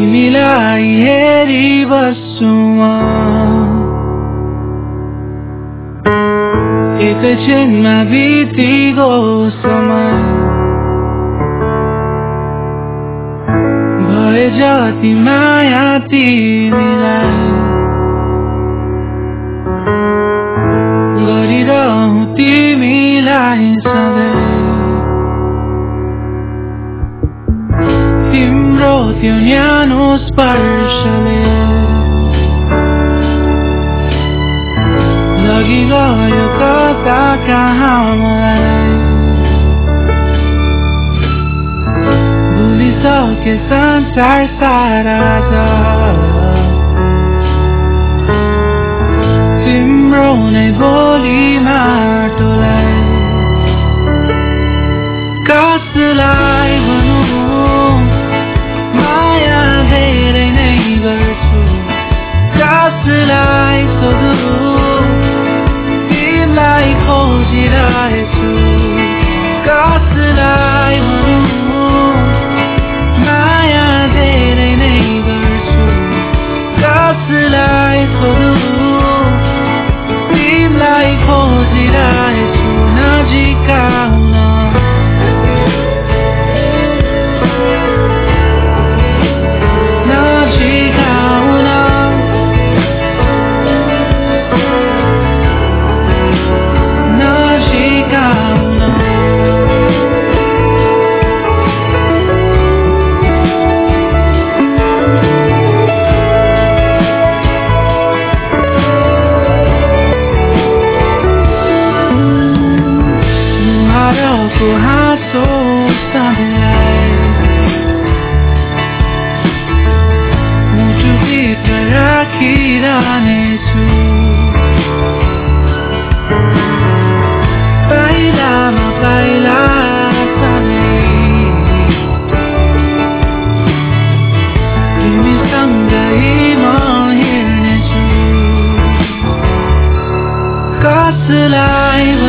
तिमीलाई हेरी बस्छु म एकैछिनमा बितिगो समय भए जति माया तिमीलाई गरिरहँ तिमीलाई सधैँ तिम्रो त्यो न्यानो स्पर्शले लगिगयो कता कहाँ मलाई भुलिसके संसार सारा तिम्रो नै बोली माटोलाई कसलाई भनौँ माया धेरै नै गर्छु कसलाई सोधौँ तिमीलाई खोजिरहेछु कसलाई भनौँ माया धेरै नै गर्छु कसलाई सोधौँ तिमीलाई खोजिरहेछु नजिक आउन हाँसो सधैँ मुटुभित्र राखिरहनेछु पाइलामा पाइला सधैँ तिमीसँगै म हिँड्नेछु कसलाई